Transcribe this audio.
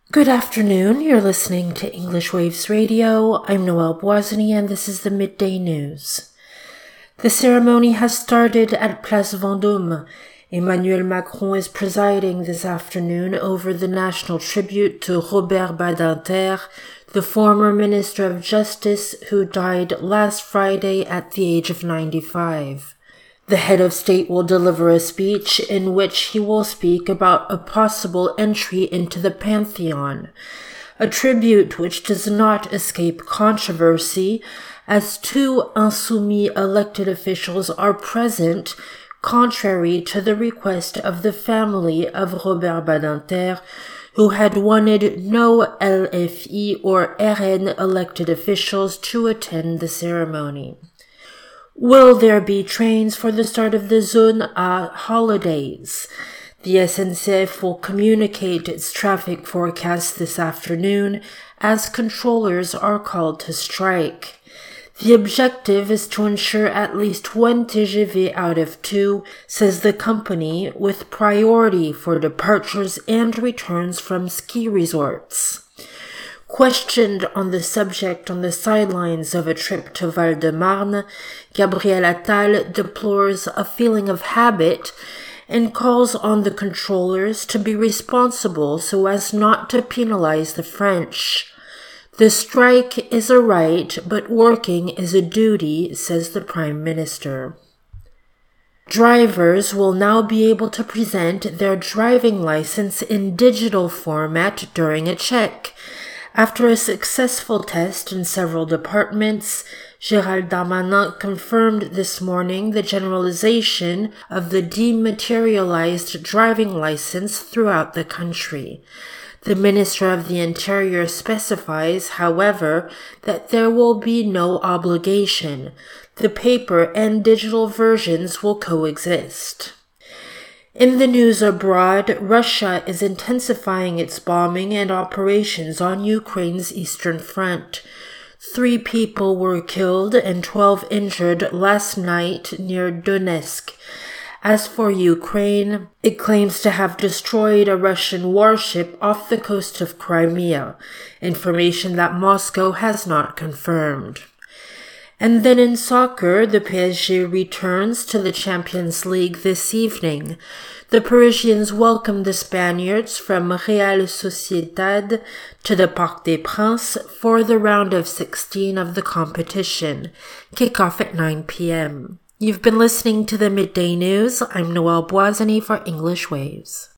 Good afternoon, you're listening to English Waves Radio. I'm Noelle Boisany and this is the Midday News. The ceremony has started at Place Vendôme. Emmanuel Macron is presiding this afternoon over the national tribute to Robert Badinter, the former Minister of Justice who died last Friday at the age of 95. The head of state will deliver a speech in which he will speak about a possible entry into the Pantheon, a tribute which does not escape controversy as two insoumis elected officials are present, contrary to the request of the family of Robert Badinter, who had wanted no LFI or RN elected officials to attend the ceremony. Will there be trains for the start of the Zone A holidays? The SNCF will communicate its traffic forecast this afternoon as controllers are called to strike. The objective is to ensure at least one TGV out of two, says the company, with priority for departures and returns from ski resorts. Questioned on the subject on the sidelines of a trip to Val-de-Marne, Gabriel Attal deplores a feeling of habit and calls on the controllers to be responsible so as not to penalize the French. The strike is a right, but working is a duty, says the Prime Minister. Drivers will now be able to present their driving license in digital format during a check. After a successful test in several departments, Gérald Darmanin confirmed this morning the generalization of the dematerialized driving license throughout the country. The Minister of the Interior specifies, however, that there will be no obligation. The paper and digital versions will coexist. In the news abroad, Russia is intensifying its bombing and operations on Ukraine's eastern front. 3 people were killed and 12 injured last night near Donetsk. As for Ukraine, it claims to have destroyed a Russian warship off the coast of Crimea, information that Moscow has not confirmed. And then in soccer, the PSG returns to the Champions League this evening. The Parisians welcome the Spaniards from Real Sociedad to the Parc des Princes for the round of 16 of the competition. Kick-off at 9 p.m. You've been listening to the Midday News. I'm Noelle Boisany for English Waves.